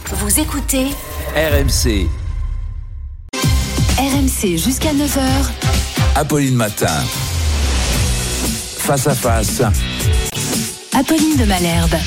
Vous écoutez RMC. RMC jusqu'à 9h. Apolline Matin. Face à face. Apolline de Malherbe.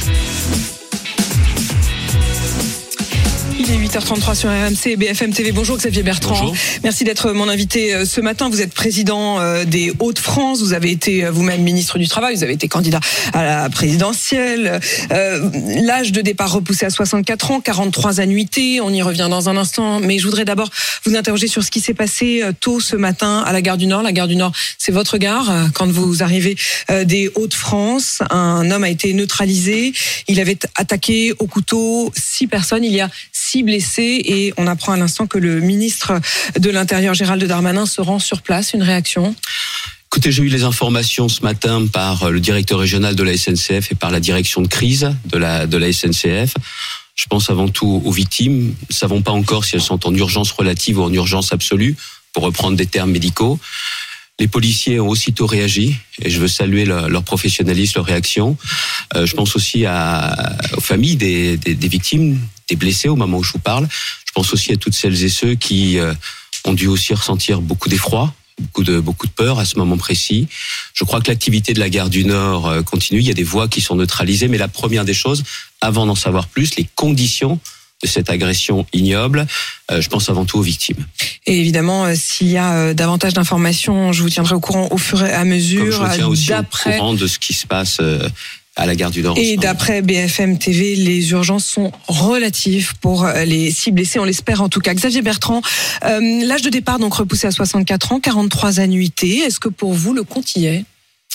Il est 8h33 sur RMC et BFM TV. Bonjour Xavier Bertrand. Bonjour. Merci d'être mon invité ce matin. Vous êtes président des Hauts-de-France. Vous avez été vous-même ministre du Travail. Vous avez été candidat à la présidentielle. L'âge de départ repoussé à 64 ans, 43 annuités. On y revient dans un instant. Mais je voudrais d'abord vous interroger sur ce qui s'est passé tôt ce matin à la gare du Nord. La gare du Nord, c'est votre gare. Quand vous arrivez des Hauts-de-France, un homme a été neutralisé. Il avait attaqué au couteau 6 personnes. Il y a 6 blessés et on apprend à l'instant que le ministre de l'Intérieur, Gérald Darmanin, se rend sur place. Une réaction ? Écoutez, j'ai eu les informations ce matin par le directeur régional de la SNCF et par la direction de crise de la SNCF. Je pense avant tout aux victimes. Nous ne savons pas encore si elles sont en urgence relative ou en urgence absolue, pour reprendre des termes médicaux. Les policiers ont aussitôt réagi et je veux saluer leur professionnalisme, leur réaction. Je pense aussi aux familles des victimes, des blessés au moment où je vous parle. Je pense aussi à toutes celles et ceux qui ont dû aussi ressentir beaucoup d'effroi, beaucoup de peur à ce moment précis. Je crois que l'activité de la gare du Nord continue. Il y a des voies qui sont neutralisées, mais la première des choses, avant d'en savoir plus, les conditions de cette agression ignoble, je pense avant tout aux victimes. Et évidemment, s'il y a davantage d'informations, je vous tiendrai au courant au fur et à mesure. Comme je me tiens aussi au courant de ce qui se passe à la gare du Nord. Et d'après BFM TV, les urgences sont relatives pour les 6 blessés, on l'espère en tout cas. Xavier Bertrand, l'âge de départ donc repoussé à 64 ans, 43 annuités. Est-ce que pour vous, le compte y est ?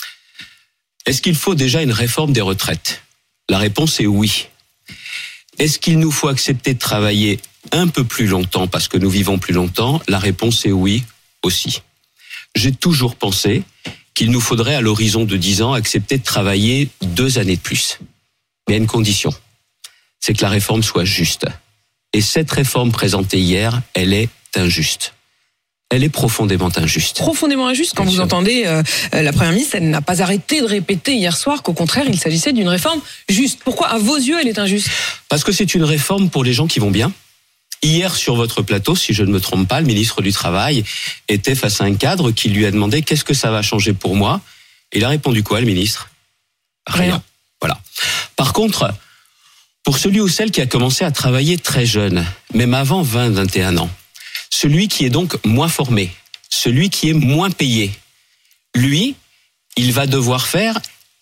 Est-ce qu'il faut déjà une réforme des retraites ? La réponse est oui. Est-ce qu'il nous faut accepter de travailler un peu plus longtemps parce que nous vivons plus longtemps ? La réponse est oui aussi. J'ai toujours pensé qu'il nous faudrait à l'horizon de 10 ans accepter de travailler 2 années de plus. Mais à une condition, c'est que la réforme soit juste. Et cette réforme présentée hier, elle est injuste. Elle est profondément injuste. Profondément injuste. Quand vous entendez la Première ministre, elle n'a pas arrêté de répéter hier soir qu'au contraire, il s'agissait d'une réforme juste. Pourquoi, à vos yeux, elle est injuste ? Parce que c'est une réforme pour les gens qui vont bien. Hier, sur votre plateau, si je ne me trompe pas, le ministre du Travail était face à un cadre qui lui a demandé « Qu'est-ce que ça va changer pour moi ?» Et il a répondu quoi, le ministre ? Rien. Voilà. Par contre, pour celui ou celle qui a commencé à travailler très jeune, même avant 20-21 ans, celui qui est donc moins formé, celui qui est moins payé, lui, il va devoir faire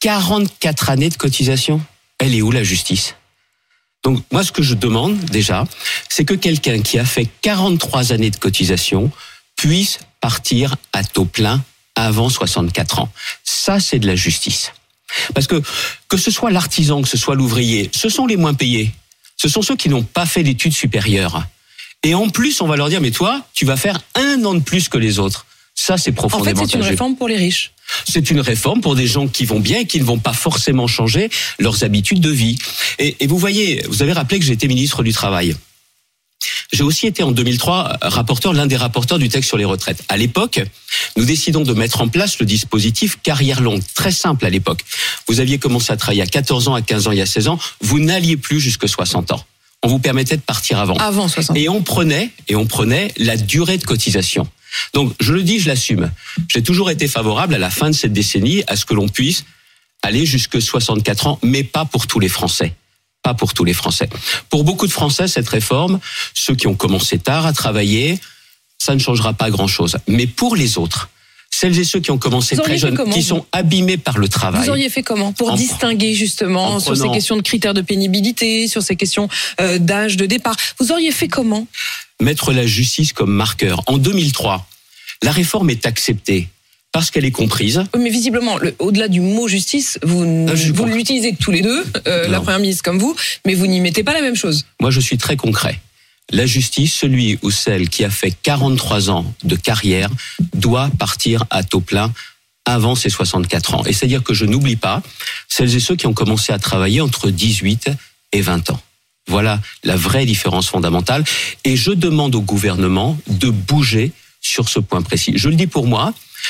44 années de cotisation. Elle est où la justice ? Donc moi, ce que je demande déjà, c'est que quelqu'un qui a fait 43 années de cotisation puisse partir à taux plein avant 64 ans. Ça, c'est de la justice. Parce que ce soit l'artisan, que ce soit l'ouvrier, ce sont les moins payés. Ce sont ceux qui n'ont pas fait d'études supérieures. Et en plus, on va leur dire, mais toi, tu vas faire 1 an de plus que les autres. Ça, c'est profondément injuste. En fait, c'est une réforme pour les riches. C'est une réforme pour des gens qui vont bien et qui ne vont pas forcément changer leurs habitudes de vie. Et vous voyez, vous avez rappelé que j'étais ministre du Travail. J'ai aussi été en 2003 l'un des rapporteurs du texte sur les retraites. À l'époque, nous décidons de mettre en place le dispositif carrière longue. Très simple à l'époque. Vous aviez commencé à travailler à 14 ans, à 15 ans, il y a 16 ans. Vous n'alliez plus jusque 60 ans. On vous permettait de partir avant. Avant 60 ans. Et on prenait la durée de cotisation. Donc, je le dis, je l'assume. J'ai toujours été favorable à la fin de cette décennie à ce que l'on puisse aller jusque 64 ans, mais pas pour tous les Français. Pas pour tous les Français. Pour beaucoup de Français, cette réforme, ceux qui ont commencé tard à travailler, ça ne changera pas grand-chose. Mais pour les autres, celles et ceux qui ont commencé très jeunes, qui sont abîmés par le travail. Vous auriez fait comment pour distinguer justement sur ces questions de critères de pénibilité, sur ces questions d'âge de départ ? Vous auriez fait comment ? Mettre la justice comme marqueur. En 2003, la réforme est acceptée parce qu'elle est comprise. Mais visiblement, au-delà du mot justice, vous l'utilisez tous les deux, la Première ministre comme vous, mais vous n'y mettez pas la même chose. Moi, je suis très concret. La justice, celui ou celle qui a fait 43 ans de carrière doit partir à taux plein avant ses 64 ans. Et c'est-à-dire que je n'oublie pas celles et ceux qui ont commencé à travailler entre 18 et 20 ans. Voilà la vraie différence fondamentale. Et je demande au gouvernement de bouger sur ce point précis. Je le dis pour moi,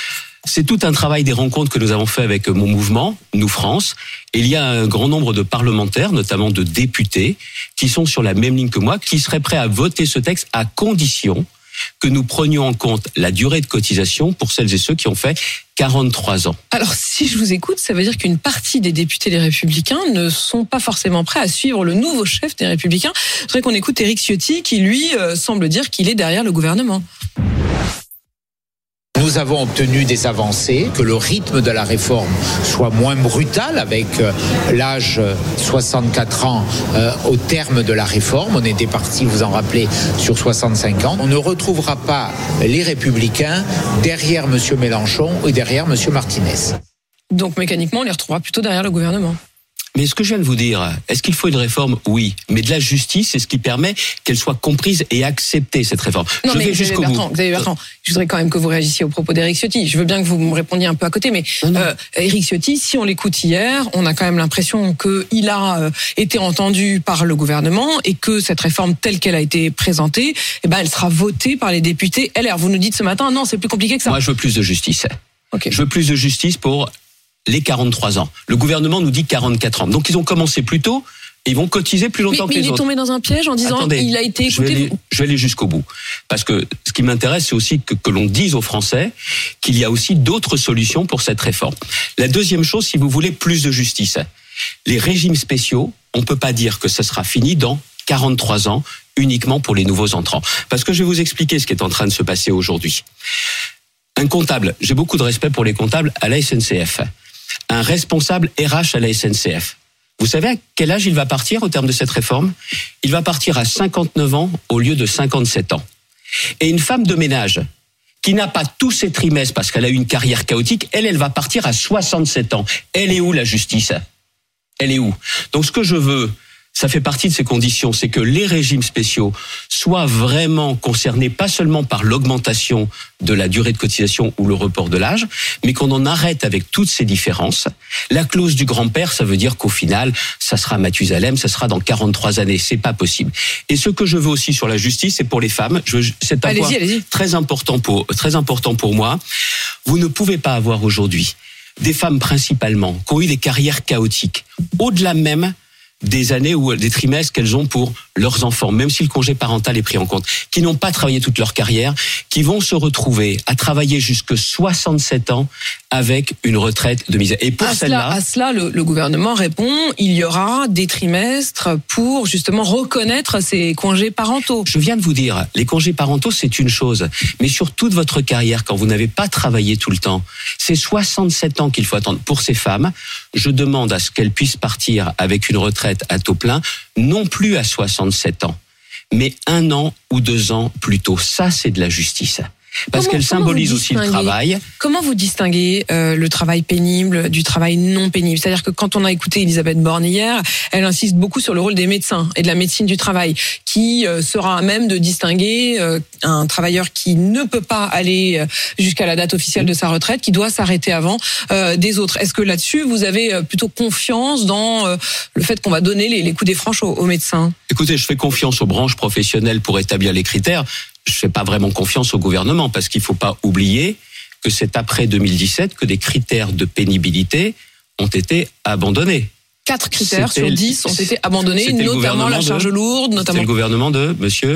C'est tout un travail des rencontres que nous avons fait avec mon mouvement, Nous France. Et il y a un grand nombre de parlementaires, notamment de députés, qui sont sur la même ligne que moi, qui seraient prêts à voter ce texte à condition que nous prenions en compte la durée de cotisation pour celles et ceux qui ont fait 43 ans. Alors, si je vous écoute, ça veut dire qu'une partie des députés des Républicains ne sont pas forcément prêts à suivre le nouveau chef des Républicains. Je voudrais qu'on écoute Éric Ciotti, qui lui semble dire qu'il est derrière le gouvernement. Nous avons obtenu des avancées, que le rythme de la réforme soit moins brutal avec l'âge 64 ans au terme de la réforme. On était parti, vous en rappelez, sur 65 ans. On ne retrouvera pas les Républicains derrière M. Mélenchon et derrière M. Martinez. Donc mécaniquement, on les retrouvera plutôt derrière le gouvernement. Mais ce que je viens de vous dire, est-ce qu'il faut une réforme ? Oui. Mais de la justice, c'est ce qui permet qu'elle soit comprise et acceptée, cette réforme. Non, mais Xavier Bertrand, je voudrais quand même que vous réagissiez aux propos d'Éric Ciotti. Je veux bien que vous me répondiez un peu à côté, mais Éric Ciotti, si on l'écoute hier, on a quand même l'impression qu'il a été entendu par le gouvernement et que cette réforme telle qu'elle a été présentée, elle sera votée par les députés LR. Vous nous dites ce matin, non, c'est plus compliqué que ça. Moi, je veux plus de justice. Okay. Je veux plus de justice pour les 43 ans. Le gouvernement nous dit 44 ans. Donc ils ont commencé plus tôt et ils vont cotiser plus longtemps que les autres. Mais il est tombé dans un piège en disant il a été écouté. Je vais aller jusqu'au bout. Parce que ce qui m'intéresse, c'est aussi que l'on dise aux Français qu'il y a aussi d'autres solutions pour cette réforme. La deuxième chose, si vous voulez plus de justice, les régimes spéciaux, on ne peut pas dire que ça sera fini dans 43 ans uniquement pour les nouveaux entrants. Parce que je vais vous expliquer ce qui est en train de se passer aujourd'hui. Un comptable, j'ai beaucoup de respect pour les comptables à la SNCF. Un responsable RH à la SNCF. Vous savez à quel âge il va partir au terme de cette réforme ? Il va partir à 59 ans au lieu de 57 ans. Et une femme de ménage qui n'a pas tous ses trimestres parce qu'elle a eu une carrière chaotique, elle va partir à 67 ans. Elle est où la justice ? Elle est où ? Donc ce que je veux, ça fait partie de ces conditions, c'est que les régimes spéciaux soient vraiment concernés pas seulement par l'augmentation de la durée de cotisation ou le report de l'âge, mais qu'on en arrête avec toutes ces différences. La clause du grand-père, ça veut dire qu'au final, ça sera Mathusalem, ça sera dans 43 années. C'est pas possible. Et ce que je veux aussi sur la justice, c'est pour les femmes. C'est un point très important pour moi. Vous ne pouvez pas avoir aujourd'hui des femmes principalement qui ont eu des carrières chaotiques, au-delà même des années ou des trimestres qu'elles ont pour leurs enfants, même si le congé parental est pris en compte, qui n'ont pas travaillé toute leur carrière, qui vont se retrouver à travailler jusque 67 ans avec une retraite de misère. Et pour à cela, le gouvernement répond, il y aura des trimestres pour justement reconnaître ces congés parentaux. Je viens de vous dire, les congés parentaux, c'est une chose, mais sur toute votre carrière, quand vous n'avez pas travaillé tout le temps, c'est 67 ans qu'il faut attendre. Pour ces femmes, je demande à ce qu'elles puissent partir avec une retraite à taux plein, non plus à 67 ans, mais 1 an ou 2 ans plus tôt. Ça, c'est de la justice. Parce qu'elle symbolise aussi le travail. Comment vous distinguez le travail pénible du travail non pénible ? C'est-à-dire que quand on a écouté Elisabeth Borne hier, elle insiste beaucoup sur le rôle des médecins et de la médecine du travail, qui sera à même de distinguer un travailleur qui ne peut pas aller jusqu'à la date officielle de sa retraite, qui doit s'arrêter avant des autres. Est-ce que là-dessus, vous avez plutôt confiance dans le fait qu'on va donner les coups des franches aux médecins ? Écoutez, je fais confiance aux branches professionnelles pour établir les critères. Je fais pas vraiment confiance au gouvernement parce qu'il faut pas oublier que c'est après 2017 que des critères de pénibilité ont été abandonnés. 4 critères sur 10 ont été abandonnés, notamment la charge lourde, notamment. C'est le gouvernement de monsieur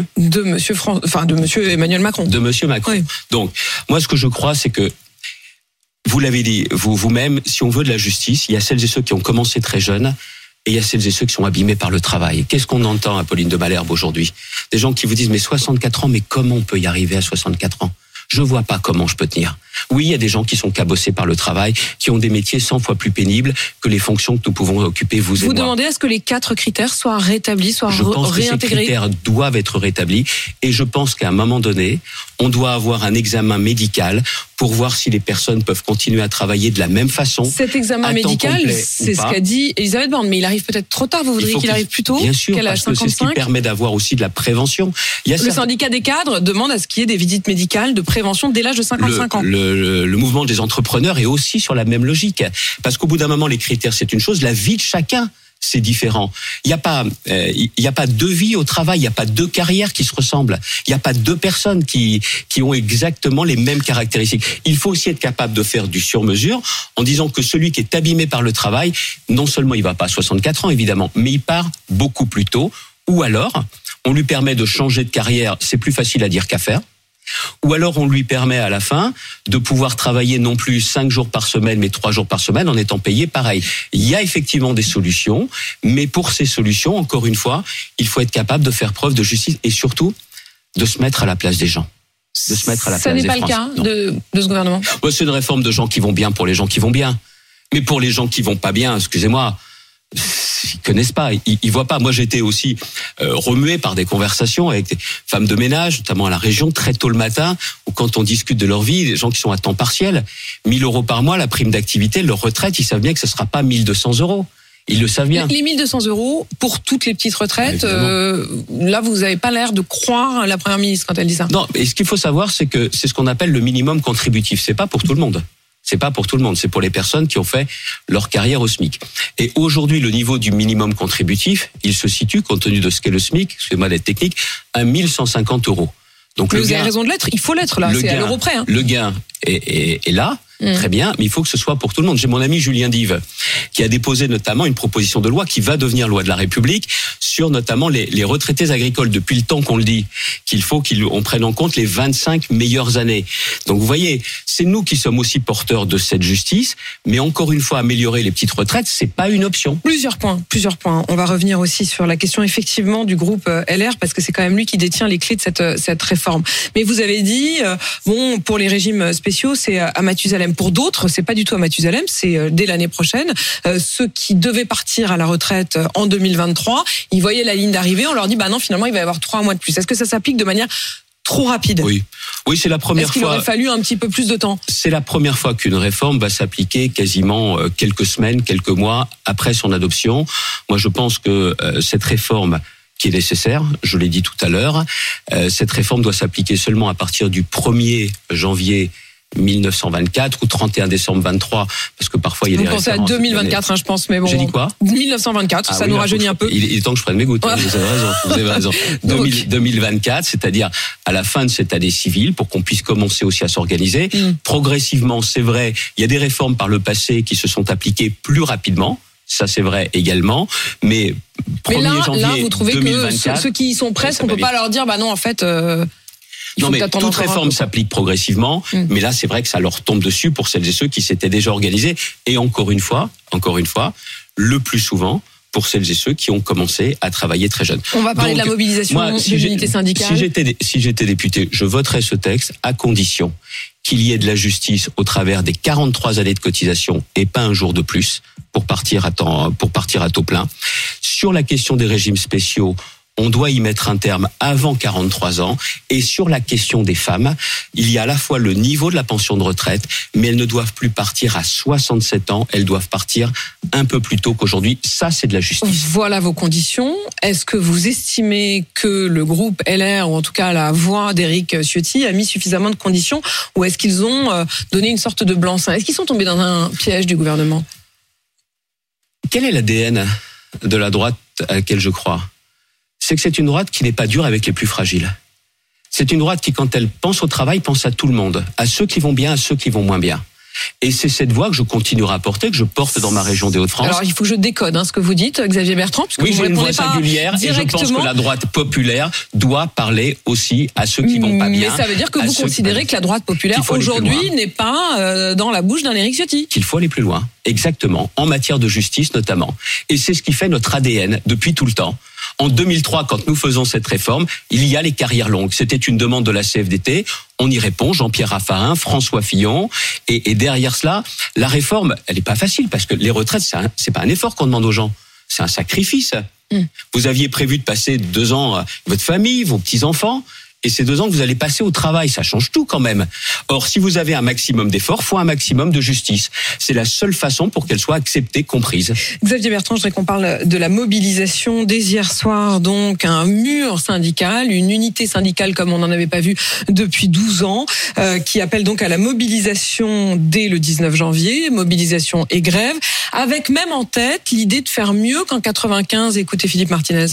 Emmanuel Macron. De monsieur Macron. Oui. Donc, moi, ce que je crois, c'est que vous l'avez dit vous-même, si on veut de la justice, il y a celles et ceux qui ont commencé très jeunes. Et il y a celles et ceux qui sont abîmés par le travail. Qu'est-ce qu'on entend, Apolline de Malherbe, aujourd'hui ? Des gens qui vous disent, mais 64 ans, mais comment on peut y arriver à 64 ans ? Je vois pas comment je peux tenir. Oui, il y a des gens qui sont cabossés par le travail, qui ont des métiers 100 fois plus pénibles que les fonctions que nous pouvons occuper, vous et moi. Vous demandez à ce que les 4 critères soient rétablis, soient réintégrés ? Je pense que ces critères doivent être rétablis. Et je pense qu'à un moment donné, on doit avoir un examen médical pour voir si les personnes peuvent continuer à travailler de la même façon. Cet examen médical, c'est ce qu'a dit Elisabeth Borne, mais il arrive peut-être trop tard. Vous voudriez qu'il arrive plus tôt ? Bien sûr, parce que c'est ce qui permet d'avoir aussi de la prévention. Le syndicat des cadres demande à ce qu'il y ait des visites médicales de prévention dès l'âge de 55 ans. Le mouvement des entrepreneurs est aussi sur la même logique. Parce qu'au bout d'un moment, les critères, c'est une chose. La vie de chacun, c'est différent. Il n'y a pas deux vies au travail, il n'y a pas deux carrières qui se ressemblent. Il n'y a pas deux personnes qui ont exactement les mêmes caractéristiques. Il faut aussi être capable de faire du sur-mesure en disant que celui qui est abîmé par le travail, non seulement il va pas à 64 ans évidemment, mais il part beaucoup plus tôt. Ou alors, on lui permet de changer de carrière, c'est plus facile à dire qu'à faire. Ou alors on lui permet à la fin de pouvoir travailler non plus 5 jours par semaine, mais 3 jours par semaine en étant payé pareil. Il y a effectivement des solutions, mais pour ces solutions, encore une fois, il faut être capable de faire preuve de justice et surtout de se mettre à la place des gens. De se mettre à la place des Français. Ça n'est pas le cas de ce gouvernement. Ouais, c'est une réforme de gens qui vont bien pour les gens qui vont bien. Mais pour les gens qui vont pas bien, excusez-moi, ils connaissent pas, ils voient pas. Moi, j'étais aussi remué par des conversations avec des femmes de ménage, notamment à la région, très tôt le matin, où quand on discute de leur vie, des gens qui sont à temps partiel, 1 000 € par mois, la prime d'activité, leur retraite, ils savent bien que ce sera pas 1 200 €. Ils le savent bien. Les 1 200 € pour toutes les petites retraites, là, vous n'avez pas l'air de croire la Première ministre quand elle dit ça. Non, et ce qu'il faut savoir, c'est que c'est ce qu'on appelle le minimum contributif. C'est pas pour tout le monde. C'est pas pour tout le monde, c'est pour les personnes qui ont fait leur carrière au SMIC. Et aujourd'hui, le niveau du minimum contributif, il se situe, compte tenu de ce qu'est le SMIC, excusez-moi d'être technique, à 1 150 €. Donc mais vous avez raison de l'être, il faut l'être là, c'est à l'euro près. Hein. Le gain est là, très bien, mais il faut que ce soit pour tout le monde. J'ai mon ami Julien Dive qui a déposé notamment une proposition de loi qui va devenir loi de la République sur notamment les retraités agricoles. Depuis le temps qu'on le dit, qu'il faut qu'on prenne en compte les 25 meilleures années. Donc vous voyez, c'est nous qui sommes aussi porteurs de cette justice, mais encore une fois, améliorer les petites retraites, c'est pas une option. Plusieurs points. On va revenir aussi sur la question effectivement du groupe LR, parce que c'est quand même lui qui détient les clés de cette réforme. Mais vous avez dit, bon, pour les régimes spéciaux, c'est à Mathusalem. Pour d'autres, c'est pas du tout à Mathusalem, c'est dès l'année prochaine. Ceux qui devaient partir à la retraite en 2023, ils voyaient la ligne d'arrivée, on leur dit, bah non, finalement, il va y avoir 3 mois de plus. Est-ce que ça s'applique de manière trop rapide? Oui, c'est la première fois. Est-ce qu'il aurait fallu un petit peu plus de temps? C'est la première fois qu'une réforme va s'appliquer quasiment quelques semaines, quelques mois après son adoption. Moi, je pense que cette réforme qui est nécessaire, je l'ai dit tout à l'heure, cette réforme doit s'appliquer seulement à partir du 1er janvier 1924 ou 31 décembre 23, parce que parfois il y a des références. Vous pensez à 2024, je pense, mais bon. J'ai dit quoi? 1924, ça nous rajeunit un peu. Il est temps que je prenne mes gouttes. Ouais. Vous avez raison. 2024, c'est-à-dire à la fin de cette année civile, pour qu'on puisse commencer aussi à s'organiser. Progressivement, c'est vrai, il y a des réformes par le passé qui se sont appliquées plus rapidement. Ça, c'est vrai également. Mais 1er janvier là, vous trouvez 2024, que ceux qui y sont presque, on peut pas leur dire, bah non, en fait. Non, mais toute réforme s'applique progressivement, mais là, c'est vrai que ça leur tombe dessus pour celles et ceux qui s'étaient déjà organisés. Et encore une fois, le plus souvent, pour celles et ceux qui ont commencé à travailler très jeunes. On va parler de la mobilisation de l'unité syndicale. Si j'étais député, je voterais ce texte à condition qu'il y ait de la justice au travers des 43 années de cotisation et pas un jour de plus pour partir à taux plein. Sur la question des régimes spéciaux, on doit y mettre un terme avant 43 ans. Et sur la question des femmes, il y a à la fois le niveau de la pension de retraite, mais elles ne doivent plus partir à 67 ans, elles doivent partir un peu plus tôt qu'aujourd'hui. Ça, c'est de la justice. Voilà vos conditions. Est-ce que vous estimez que le groupe LR, ou en tout cas la voix d'Éric Ciotti, a mis suffisamment de conditions, ou est-ce qu'ils ont donné une sorte de blanc-seing? Est-ce qu'ils sont tombés dans un piège du gouvernement? Quel est l'ADN de la droite à laquelle je crois? C'est que c'est une droite qui n'est pas dure avec les plus fragiles. C'est une droite qui, quand elle pense au travail, pense à tout le monde, à ceux qui vont bien, à ceux qui vont moins bien. Et c'est cette voix que je continuerai à porter, que je porte dans ma région des Hauts-de-France. Alors, il faut que je décode ce que vous dites, Xavier Bertrand, parce que oui, vous j'ai une voix pas singulière et je pense que la droite populaire doit parler aussi à ceux qui vont pas bien. Mais ça veut dire que vous considérez que la droite populaire aujourd'hui n'est pas dans la bouche d'un Éric Ciotti. Qu'il faut aller plus loin, exactement, en matière de justice notamment. Et c'est ce qui fait notre ADN depuis tout le temps. En 2003, quand nous faisons cette réforme, il y a les carrières longues. C'était une demande de la CFDT. On y répond, Jean-Pierre Raffarin, François Fillon. Et derrière cela, la réforme, elle n'est pas facile parce que les retraites, c'est pas un effort qu'on demande aux gens. C'est un sacrifice. Vous aviez prévu de passer 2 ans avec votre famille, vos petits-enfants. et ces 2 ans que vous allez passer au travail. Ça change tout quand même. Or, si vous avez un maximum d'efforts, faut un maximum de justice. C'est la seule façon pour qu'elle soit acceptée, comprise. Xavier Bertrand, je voudrais qu'on parle de la mobilisation dès hier soir. Donc, un mur syndical, une unité syndicale comme on n'en avait pas vu depuis 12 ans, qui appelle donc à la mobilisation dès le 19 janvier, mobilisation et grève, avec même en tête l'idée de faire mieux qu'en 95. Écoutez Philippe Martinez.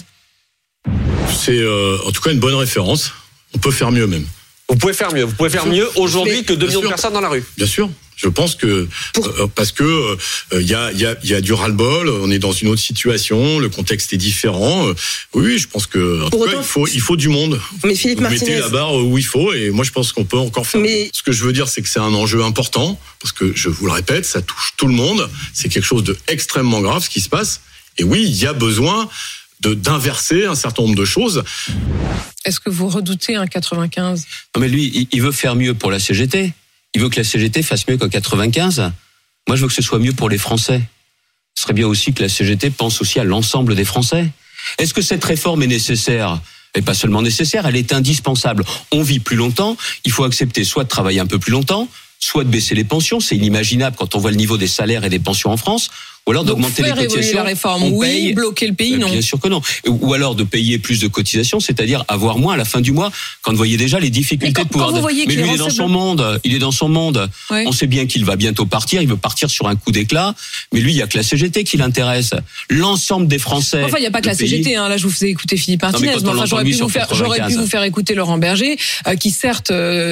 C'est en tout cas une bonne référence. On peut faire mieux même. Vous pouvez faire mieux. Vous pouvez faire mieux aujourd'hui que 2 millions de personnes dans la rue. Bien sûr. Je pense que parce que il y a du ras-le-bol, on est dans une autre situation, le contexte est différent. Oui, je pense que en tout cas, il faut du monde. Mais Philippe Martinez, mettez la barre où il faut, et moi je pense qu'on peut encore faire. Mais ce que je veux dire, c'est que c'est un enjeu important parce que je vous le répète, ça touche tout le monde. C'est quelque chose de extrêmement grave ce qui se passe. Et oui, il y a besoin d'inverser un certain nombre de choses. Est-ce que vous redoutez un 95 ? Non mais lui, il veut faire mieux pour la CGT. Il veut que la CGT fasse mieux qu'en 95. Moi, je veux que ce soit mieux pour les Français. Ce serait bien aussi que la CGT pense aussi à l'ensemble des Français. Est-ce que cette réforme est nécessaire ? Et pas seulement nécessaire, elle est indispensable. On vit plus longtemps, il faut accepter soit de travailler un peu plus longtemps, soit de baisser les pensions. C'est inimaginable quand on voit le niveau des salaires et des pensions en France. Ou alors d'augmenter les cotisations. Faire évoluer la réforme, oui. Bloquer le pays, non. Bien sûr que non. Ou alors de payer plus de cotisations, c'est-à-dire avoir moins à la fin du mois, quand vous voyez déjà les difficultés de pouvoir. Mais lui, il est dans son monde. Il est dans son monde. Ouais. On sait bien qu'il va bientôt partir. Il veut partir sur un coup d'éclat. Mais lui, il y a que la CGT qui l'intéresse. L'ensemble des Français. Enfin, il n'y a pas que la CGT. Là, je vous faisais écouter Philippe Martinez. Enfin, j'aurais pu vous faire écouter Laurent Berger, qui certes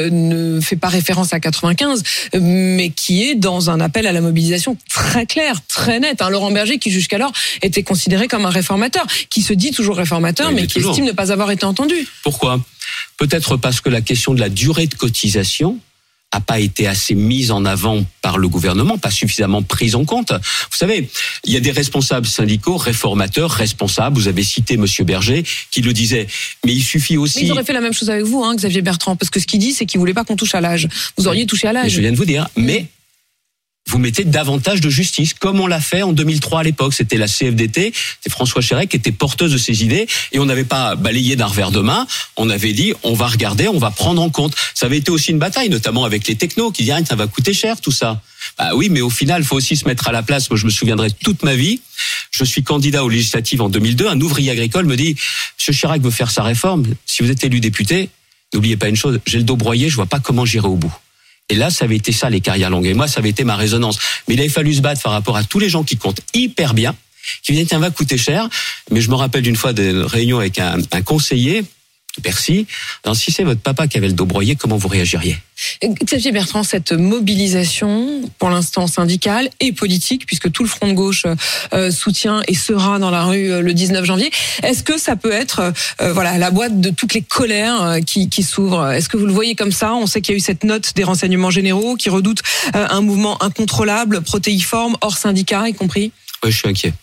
ne fait pas référence à 95, mais qui est dans un appel à la mobilisation très clair, très net. Laurent Berger, qui jusqu'alors était considéré comme un réformateur, qui se dit toujours réformateur, oui, mais qui estime ne pas avoir été entendu. Pourquoi ? Peut-être parce que la question de la durée de cotisation a pas été assez mise en avant par le gouvernement, pas suffisamment prise en compte. Vous savez, il y a des responsables syndicaux, réformateurs, responsables. Vous avez cité Monsieur Berger, qui le disait. Mais il suffit aussi. Mais ils auraient fait la même chose avec vous, Xavier Bertrand, parce que ce qu'il dit, c'est qu'il voulait pas qu'on touche à l'âge. Vous auriez touché à l'âge. Mais je viens de vous dire. Mais vous mettez davantage de justice, comme on l'a fait en 2003 à l'époque. C'était la CFDT, c'est François Chérec qui était porteuse de ces idées, et on n'avait pas balayé d'un revers de main. On avait dit, on va regarder, on va prendre en compte. Ça avait été aussi une bataille, notamment avec les technos, qui disaient, ça va coûter cher tout ça. Bah oui, mais au final, il faut aussi se mettre à la place. Moi, je me souviendrai toute ma vie. Je suis candidat aux législatives en 2002. Un ouvrier agricole me dit, Monsieur Chirac veut faire sa réforme. Si vous êtes élu député, n'oubliez pas une chose, j'ai le dos broyé, je vois pas comment j'irai au bout. Et là, ça avait été ça, les carrières longues. Et moi, ça avait été ma résonance. Mais il avait fallu se battre par rapport à tous les gens qui comptent hyper bien, qui disaient, va coûter cher. Mais je me rappelle d'une fois d'une réunion avec un conseiller de Bercy. Alors, si c'est votre papa qui avait le dos broyé, comment vous réagiriez ? Xavier Bertrand, cette mobilisation, pour l'instant syndicale et politique, puisque tout le front de gauche soutient et sera dans la rue le 19 janvier, est-ce que ça peut être la boîte de toutes les colères qui s'ouvrent ? Est-ce que vous le voyez comme ça ? On sait qu'il y a eu cette note des renseignements généraux qui redoute un mouvement incontrôlable, protéiforme, hors syndicat y compris. Oui, je suis inquiet.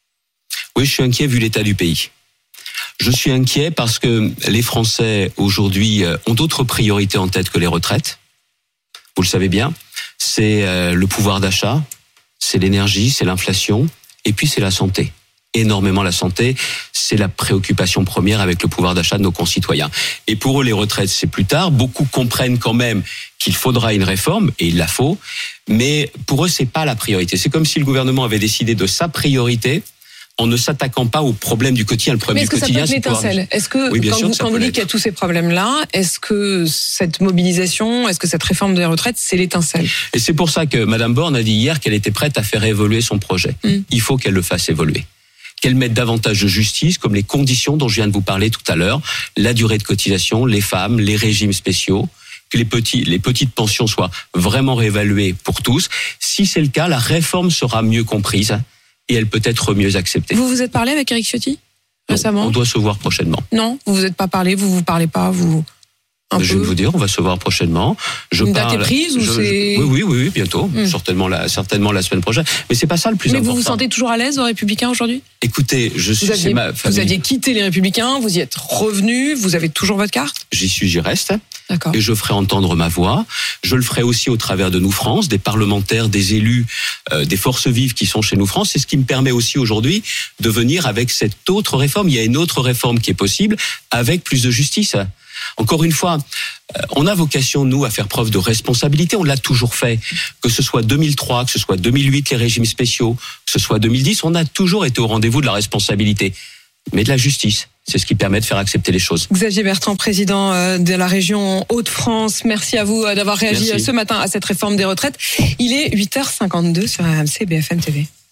Oui, je suis inquiet vu l'état du pays. Je suis inquiet parce que les Français aujourd'hui ont d'autres priorités en tête que les retraites. Vous le savez bien, c'est le pouvoir d'achat, c'est l'énergie, c'est l'inflation, et puis c'est la santé. Énormément la santé, c'est la préoccupation première avec le pouvoir d'achat de nos concitoyens. Et pour eux, les retraites, c'est plus tard. Beaucoup comprennent quand même qu'il faudra une réforme, et il la faut, mais pour eux, c'est pas la priorité. C'est comme si le gouvernement avait décidé de sa priorité en ne s'attaquant pas aux problèmes du quotidien. Le problème du quotidien, c'est l'étincelle. Est-ce que, oui, quand vous dites qu'il y a tous ces problèmes-là, est-ce que cette mobilisation, est-ce que cette réforme des retraites, c'est l'étincelle ? Et c'est pour ça que Madame Borne a dit hier qu'elle était prête à faire évoluer son projet. Il faut qu'elle le fasse évoluer. Qu'elle mette davantage de justice, comme les conditions dont je viens de vous parler tout à l'heure, la durée de cotisation, les femmes, les régimes spéciaux, que les petites pensions soient vraiment réévaluées pour tous. Si c'est le cas, la réforme sera mieux comprise. Et elle peut être mieux acceptée. Vous vous êtes parlé avec Éric Ciotti récemment ? On doit se voir prochainement. Non, vous vous êtes pas parlé, vous parlez pas, vous. Je vais vous dire, on va se voir prochainement. Une date est prise ou c'est... Oui, bientôt. Certainement la semaine prochaine. Mais c'est pas ça le plus important. Mais vous vous sentez toujours à l'aise aux Républicains aujourd'hui ? Écoutez, vous aviez quitté les Républicains, vous y êtes revenu, vous avez toujours votre carte ? J'y reste. D'accord. Et je ferai entendre ma voix. Je le ferai aussi au travers de Nous France, des parlementaires, des élus, des forces vives qui sont chez Nous France. C'est ce qui me permet aussi aujourd'hui de venir avec cette autre réforme. Il y a une autre réforme qui est possible avec plus de justice. Encore une fois, on a vocation, nous, à faire preuve de responsabilité. On l'a toujours fait. Que ce soit 2003, que ce soit 2008, les régimes spéciaux, que ce soit 2010, on a toujours été au rendez-vous de la responsabilité. Mais de la justice. C'est ce qui permet de faire accepter les choses. Xavier Bertrand, président de la région Hauts-de-France. Merci à vous d'avoir réagi ce matin à cette réforme des retraites. Il est 8h52 sur RMC BFM TV.